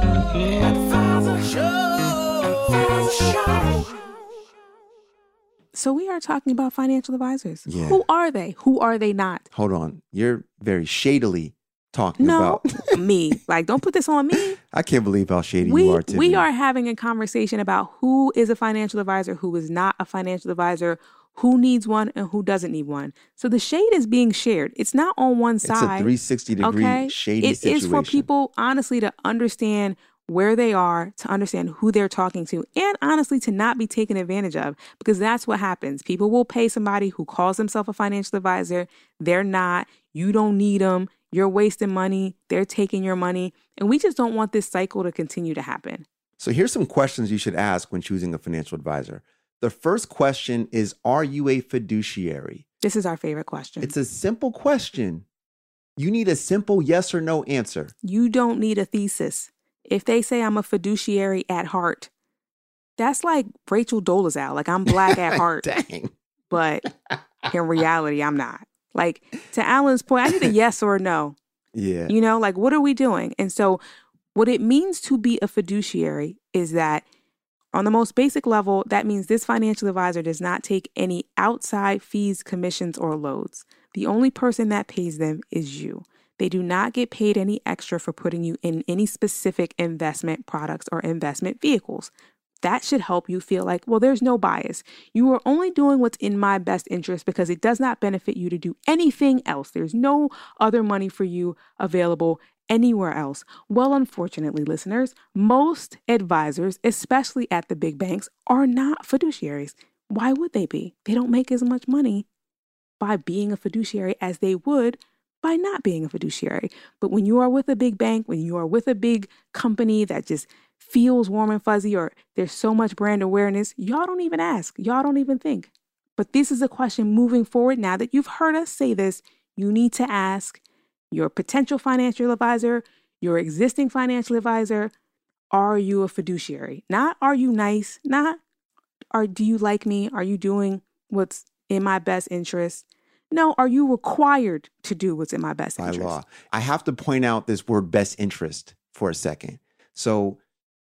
So we are talking about financial advisors. Yeah. Who are they? Who are they not? Hold on. You're very shadily talking No, about... me. Like, don't put this on me. I can't believe how shady We, you are, Tiffany. we are having a conversation about who is a financial advisor, who is not a financial advisor, who needs one and who doesn't need one. So the shade is being shared. It's not on one side. It's a three sixty degree okay? shady it situation. It is for people, honestly, to understand where they are, to understand who they're talking to, and honestly, to not be taken advantage of, because that's what happens. People will pay somebody who calls themselves a financial advisor. They're not. You don't need them. You're wasting money. They're taking your money. And we just don't want this cycle to continue to happen. So here's some questions you should ask when choosing a financial advisor. The first question is, are you a fiduciary? This is our favorite question. It's a simple question. You need a simple yes or no answer. You don't need a thesis. If they say I'm a fiduciary at heart, that's like Rachel Dolezal. Like, I'm Black at heart. Dang. But in reality, I'm not. Like, to Alan's point, I need a yes or a no. Yeah. You know, like, what are we doing? And so what it means to be a fiduciary is that on the most basic level, that means this financial advisor does not take any outside fees, commissions, or loads. The only person that pays them is you. They do not get paid any extra for putting you in any specific investment products or investment vehicles. That should help you feel like, well, there's no bias. You are only doing what's in my best interest because it does not benefit you to do anything else. There's no other money for you available anywhere else. Well, unfortunately, listeners, most advisors, especially at the big banks, are not fiduciaries. Why would they be? They don't make as much money by being a fiduciary as they would by not being a fiduciary. But when you are with a big bank, when you are with a big company that just feels warm and fuzzy, or there's so much brand awareness, y'all don't even ask. Y'all don't even think. But this is a question moving forward. Now that you've heard us say this, you need to ask your potential financial advisor, your existing financial advisor, are you a fiduciary? Not are you nice? Not are do you like me? Are you doing what's in my best interest? No, are you required to do what's in my best By interest? law. I have to point out this word best interest for a second. So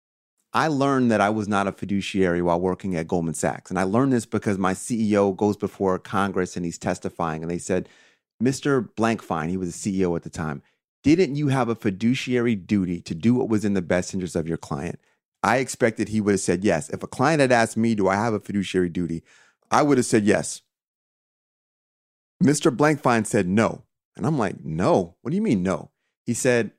I learned that I was not a fiduciary while working at Goldman Sachs. And I learned this because my C E O goes before Congress and he's testifying. And they said, Mister Blankfein, he was the C E O at the time, didn't you have a fiduciary duty to do what was in the best interest of your client? I expected he would have said yes. If a client had asked me, do I have a fiduciary duty? I would have said yes. Mister Blankfein said no. And I'm like, no? What do you mean no? He said,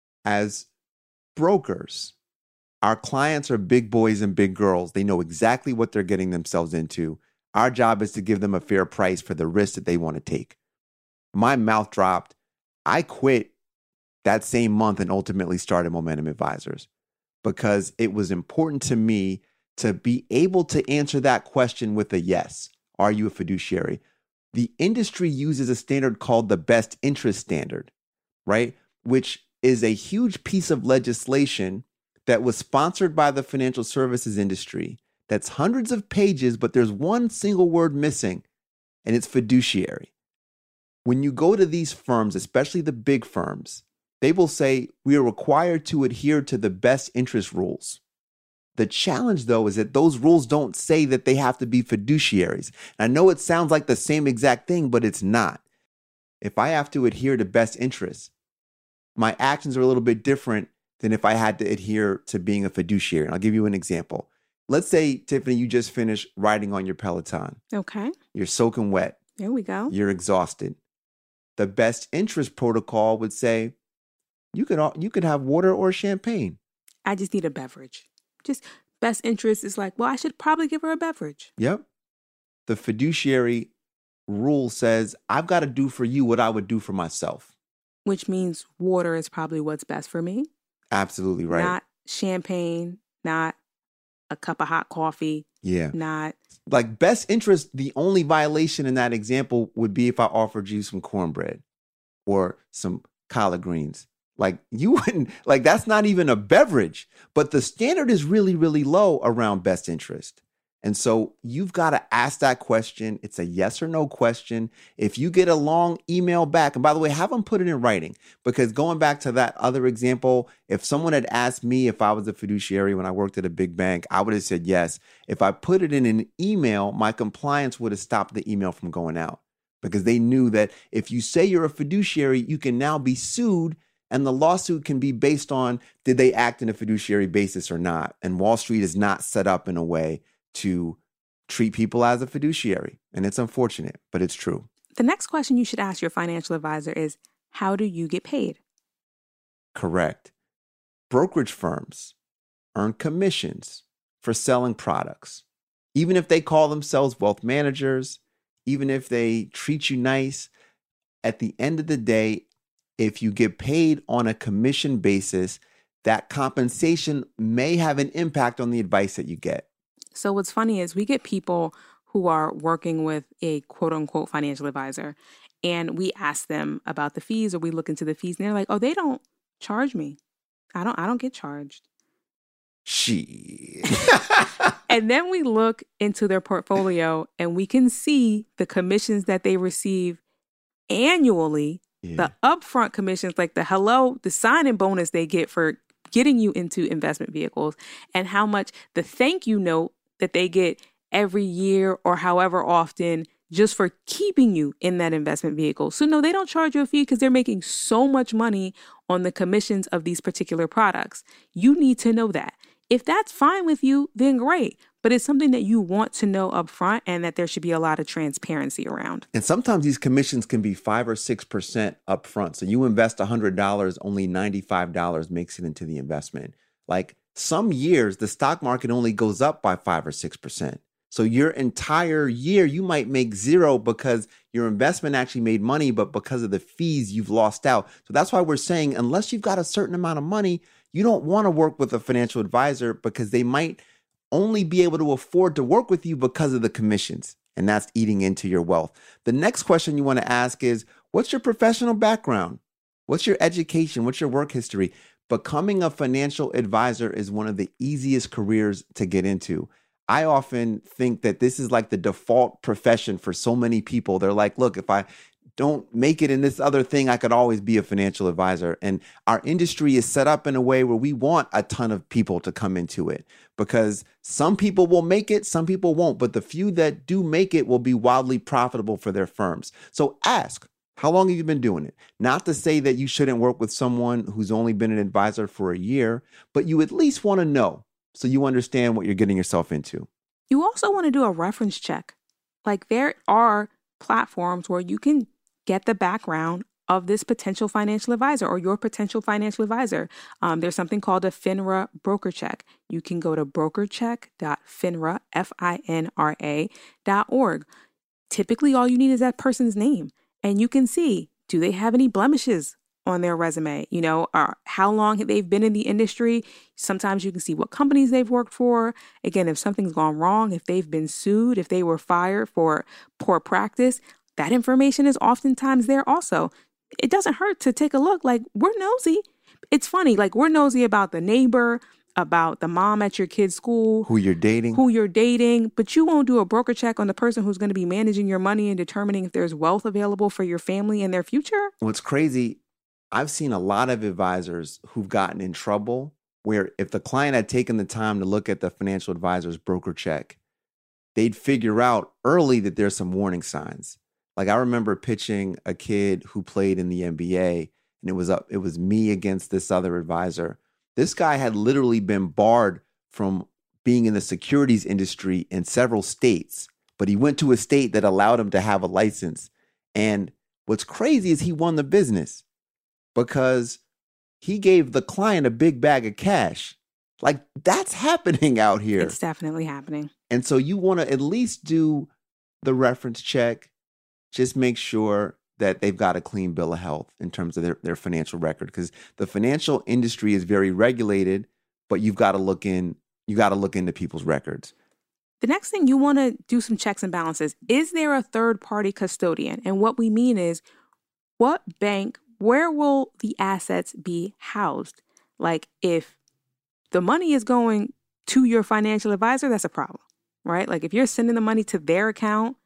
as brokers, our clients are big boys and big girls. They know exactly what they're getting themselves into. Our job is to give them a fair price for the risk that they want to take. My mouth dropped. I quit that same month and ultimately started Momentum Advisors because it was important to me to be able to answer that question with a yes. Are you a fiduciary? The industry uses a standard called the best interest standard, right? Which is a huge piece of legislation that was sponsored by the financial services industry. That's hundreds of pages, but there's one single word missing, and it's fiduciary. When you go to these firms, especially the big firms, they will say, we are required to adhere to the best interest rules. The challenge, though, is that those rules don't say that they have to be fiduciaries. I know it sounds like the same exact thing, but it's not. If I have to adhere to best interests, my actions are a little bit different than if I had to adhere to being a fiduciary. And I'll give you an example. Let's say, Tiffany, you just finished riding on your Peloton. Okay. You're soaking wet. There we go. You're exhausted. The best interest protocol would say, you could, you could have water or champagne. I just need a beverage. Just best interest is like, well, I should probably give her a beverage. Yep. The fiduciary rule says, I've got to do for you what I would do for myself. Which means water is probably what's best for me. Absolutely right. Not champagne, not a cup of hot coffee. Yeah. Not. Like best interest, the only violation in that example would be if I offered you some cornbread or some collard greens. Like you wouldn't, like that's not even a beverage, but the standard is really, really low around best interest. And so you've got to ask that question. It's a yes or no question. If you get a long email back, and by the way, have them put it in writing, because going back to that other example, if someone had asked me if I was a fiduciary when I worked at a big bank, I would have said yes. If I put it in an email, my compliance would have stopped the email from going out because they knew that if you say you're a fiduciary, you can now be sued. And the lawsuit can be based on, did they act in a fiduciary basis or not? And Wall Street is not set up in a way to treat people as a fiduciary. And it's unfortunate, but it's true. The next question you should ask your financial advisor is, how do you get paid? Correct. Brokerage firms earn commissions for selling products. Even if they call themselves wealth managers, even if they treat you nice, at the end of the day, if you get paid on a commission basis, that compensation may have an impact on the advice that you get. So what's funny is we get people who are working with a quote unquote financial advisor and we ask them about the fees or we look into the fees and they're like, oh, they don't charge me. I don't, I don't get charged. She. And then we look into their portfolio and we can see the commissions that they receive annually. Yeah. The upfront commissions, like the hello, the sign-in bonus they get for getting you into investment vehicles, and how much the thank you note that they get every year or however often just for keeping you in that investment vehicle. So no, they don't charge you a fee because they're making so much money on the commissions of these particular products. You need to know that. If that's fine with you, then great. But it's something that you want to know up front and that there should be a lot of transparency around. And sometimes these commissions can be five or six percent up front. So you invest one hundred dollars, only ninety-five dollars makes it into the investment. Like some years, the stock market only goes up by five or six percent. So your entire year, you might make zero because your investment actually made money, but because of the fees, you've lost out. So that's why we're saying, unless you've got a certain amount of money, you don't want to work with a financial advisor because they might only be able to afford to work with you because of the commissions, and that's eating into your wealth. The next question you want to ask is, what's your professional background? What's your education? What's your work history? Becoming a financial advisor is one of the easiest careers to get into. I often think that this is like the default profession for so many people. They're like, look, if I don't make it in this other thing, I could always be a financial advisor. And our industry is set up in a way where we want a ton of people to come into it because some people will make it, some people won't. But the few that do make it will be wildly profitable for their firms. So ask, How long have you been doing it? Not to say that you shouldn't work with someone who's only been an advisor for a year, but you at least want to know so you understand what you're getting yourself into. You also want to do a reference check. Like there are platforms where you can get the background of this potential financial advisor or your potential financial advisor. Um, there's something called a FINRA broker check. You can go to brokercheck dot finra, F I N R A, dot org. Typically, all you need is that person's name. And you can see, do they have any blemishes on their resume? You know, or how long they've been in the industry. Sometimes you can see what companies they've worked for. Again, if something's gone wrong, if they've been sued, if they were fired for poor practice, that information is oftentimes there also. It doesn't hurt to take a look. Like, we're nosy. It's funny. Like, we're nosy about the neighbor, about the mom at your kid's school, Who you're dating. who you're dating, but you won't do a broker check on the person who's going to be managing your money and determining if there's wealth available for your family and their future. What's crazy, I've seen a lot of advisors who've gotten in trouble where if the client had taken the time to look at the financial advisor's broker check, they'd figure out early that there's some warning signs. Like I remember pitching a kid who played in the N B A, and it was up, it was me against this other advisor. This guy had literally been barred from being in the securities industry in several states, but he went to a state that allowed him to have a license. And what's crazy is he won the business because he gave the client a big bag of cash. Like that's happening out here. It's definitely happening. And so you want to at least do the reference check. Just make sure that they've got a clean bill of health in terms of their, their financial record, because the financial industry is very regulated, but you've got to look in, you got to look into people's records. The next thing, you want to do some checks and balances. Is there a third party custodian? And what we mean is, what bank, where will the assets be housed? Like if the money is going to your financial advisor, that's a problem, right? Like if you're sending the money to their account,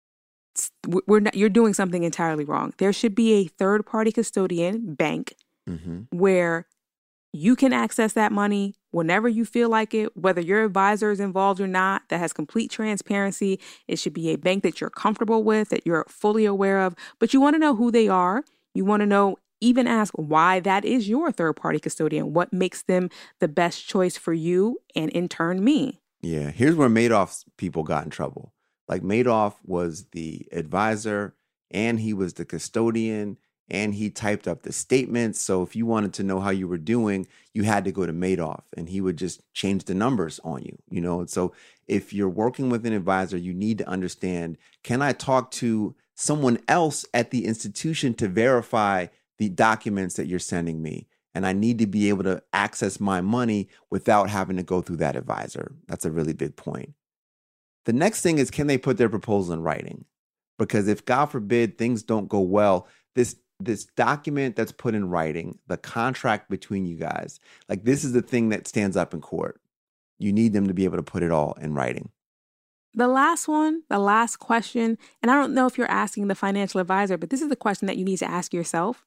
we're not, you're doing something entirely wrong. There should be a third party custodian bank Mm-hmm. where you can access that money whenever you feel like it, whether your advisor is involved or not, that has complete transparency. It should be a bank that you're comfortable with, that you're fully aware of, but you want to know who they are. You want to know, even ask why that is your third party custodian. What makes them the best choice for you and in turn me? Yeah. Here's where Madoff's people got in trouble. Like Madoff was the advisor and he was the custodian and he typed up the statements. So if you wanted to know how you were doing, you had to go to Madoff and he would just change the numbers on you, you know? And so if you're working with an advisor, you need to understand, can I talk to someone else at the institution to verify the documents that you're sending me? And I need to be able to access my money without having to go through that advisor. That's a really big point. The next thing is, can they put their proposal in writing? Because if, God forbid, things don't go well, this this document that's put in writing, the contract between you guys, like this is the thing that stands up in court. You need them to be able to put it all in writing. The last one, the last question, and I don't know if you're asking the financial advisor, but this is the question that you need to ask yourself.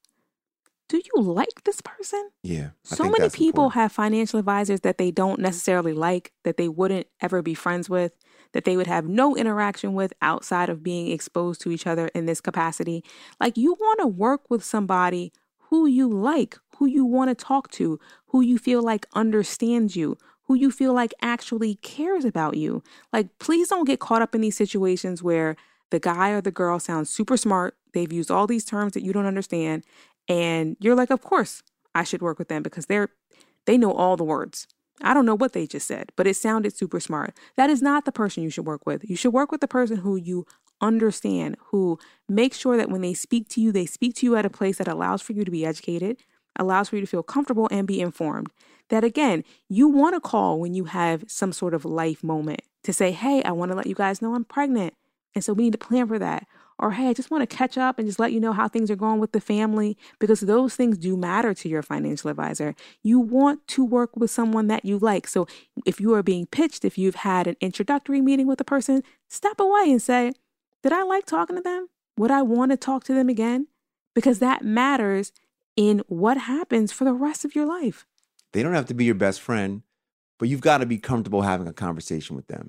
Do you like this person? Yeah. I So think many that's people important. have financial advisors that they don't necessarily like, that they wouldn't ever be friends with, that they would have no interaction with outside of being exposed to each other in this capacity. Like, you want to work with somebody who you like, who you want to talk to, who you feel like understands you, who you feel like actually cares about you. Like, please don't get caught up in these situations where the guy or the girl sounds super smart. They've used all these terms that you don't understand. And you're like, of course I should work with them because they're, they know all the words. I don't know what they just said, but it sounded super smart. That is not the person you should work with. You should work with the person who you understand, who makes sure that when they speak to you, they speak to you at a place that allows for you to be educated, allows for you to feel comfortable and be informed. That again, you want to call when you have some sort of life moment to say, hey, I want to let you guys know I'm pregnant. And so we need to plan for that. Or, hey, I just want to catch up and just let you know how things are going with the family, because those things do matter to your financial advisor. You want to work with someone that you like. So if you are being pitched, if you've had an introductory meeting with a person, step away and say, did I like talking to them? Would I want to talk to them again? Because that matters in what happens for the rest of your life. They don't have to be your best friend, but you've got to be comfortable having a conversation with them.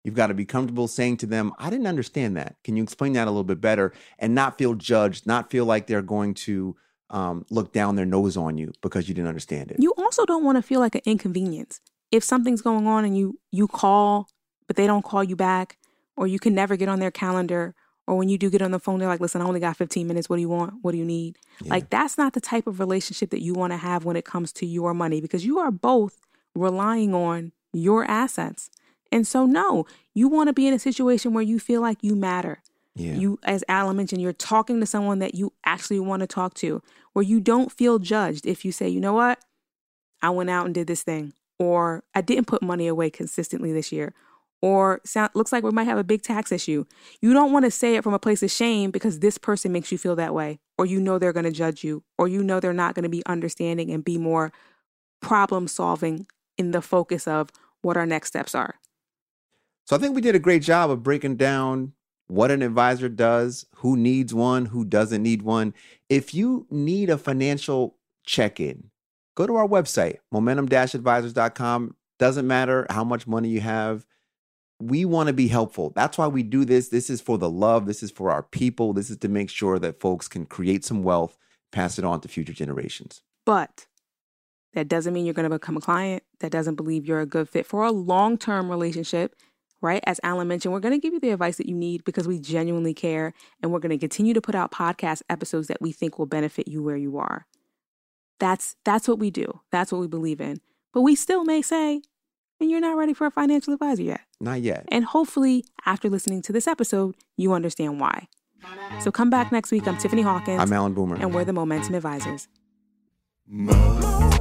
You've got to be comfortable saying to them, I didn't understand that. Can you explain that a little bit better? And not feel judged, not feel like they're going to um, look down their nose on you because you didn't understand it. You also don't want to feel like an inconvenience. If something's going on and you you call, but they don't call you back, or you can never get on their calendar, or when you do get on the phone, they're like, listen, I only got fifteen minutes. What do you want? What do you need? Yeah. Like, that's not the type of relationship that you want to have when it comes to your money, because you are both relying on your assets. And so, no, you want to be in a situation where you feel like you matter. Yeah. You, as Alan mentioned, you're talking to someone that you actually want to talk to, where you don't feel judged if you say, you know what, I went out and did this thing, or I didn't put money away consistently this year, or sound, looks like we might have a big tax issue. You don't want to say it from a place of shame because this person makes you feel that way, or you know they're going to judge you, or you know they're not going to be understanding and be more problem solving in the focus of what our next steps are. So I think we did a great job of breaking down what an advisor does, who needs one, who doesn't need one. If you need a financial check-in, go to our website, momentum dash advisors dot com. Doesn't matter how much money you have. We want to be helpful. That's why we do this. This is for the love. This is for our people. This is to make sure that folks can create some wealth, pass it on to future generations. But that doesn't mean you're going to become a client that doesn't believe you're a good fit for a long-term relationship. Right? As Alan mentioned, we're going to give you the advice that you need because we genuinely care, and we're going to continue to put out podcast episodes that we think will benefit you where you are. That's that's what we do. That's what we believe in. But we still may say, and you're not ready for a financial advisor yet. Not yet. And hopefully, after listening to this episode, you understand why. So come back next week. I'm Tiffany Hawkins. I'm Alan Boomer. And we're the Momentum Advisors. Mo.